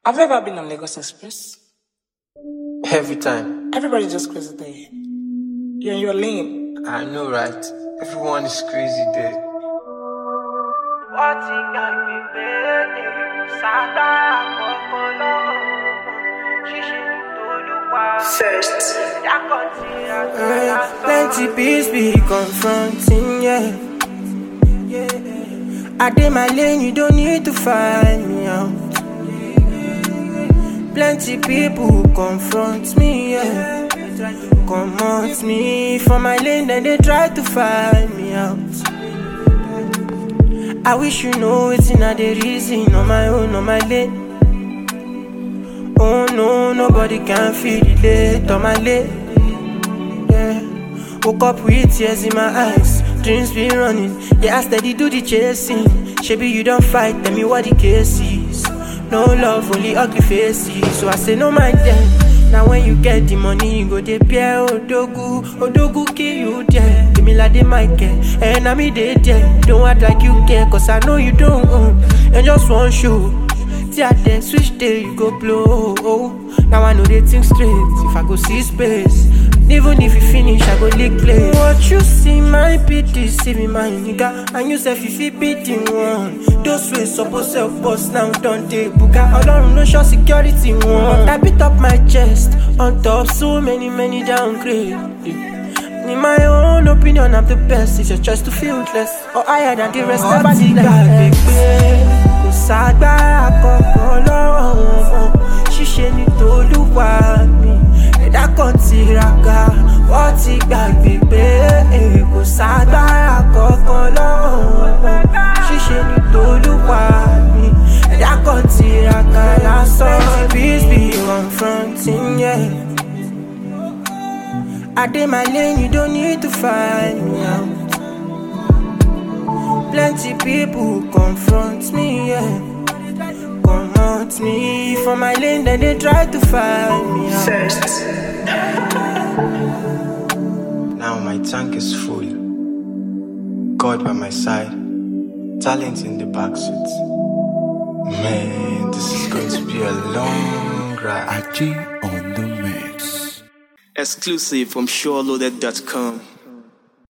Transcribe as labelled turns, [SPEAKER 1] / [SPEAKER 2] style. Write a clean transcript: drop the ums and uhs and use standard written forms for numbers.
[SPEAKER 1] Have you ever been on Lagos Express?
[SPEAKER 2] Every time.
[SPEAKER 1] Everybody just crazy there. You're in your lane.
[SPEAKER 2] I know, right? Everyone is crazy there.
[SPEAKER 3] First, plenty peace be confronting, yeah. I did my lane, you don't need to find me out. Plenty people confront me, yeah. Come at me from my lane, then they try to find me out. I wish you know it's in the reason on my own, on my lane. Oh no, nobody can feel the late on my lane. Yeah, woke up with tears in my eyes, dreams be running. Yeah, I steady do the chasing. Shaby, you don't fight, tell me what the case is. No love, only ugly faces. So I say no mind them. Now when you get the money, you go dey pay Odogu kill you there. Give me like the mic, and I me dey there. Don't act like you care, cause I know you don't. And just one show. Then switch day, you go blow. Now I know they think straight. If I go see space, even if you finish, I go lick play. What you see, my pity, see me, my nigga. And you say if you beating one, those ways supposed to boss now don't take buka. Alone no sure security one. I beat up my chest on top so many downgrade. In my own opinion, I'm the best. It's your choice to feel less or higher than the rest. Nobody like kò ságbára kankan lọ́wọ́ ṣíṣe ní t'Olúwa mi. Ẹ̀dá kan tiraka, wọ́n ti gbàgbé pé kò ságbára kankan lọ́wọ́ ṣíṣe ní t'Olúwa mi. Ẹ̀dá kan tiraka lásán. Peace be confronting, yeah. I did my lane, you don't need to find me out. Plenty people confront me, yeah. Come at me from my lane, then they try to find me out. First.
[SPEAKER 2] Now my tank is full. God by my side. Talent in the backseat. Man, this is going to be a long ride.
[SPEAKER 4] Aji on the mix.
[SPEAKER 5] Exclusive from SureLoaded.com.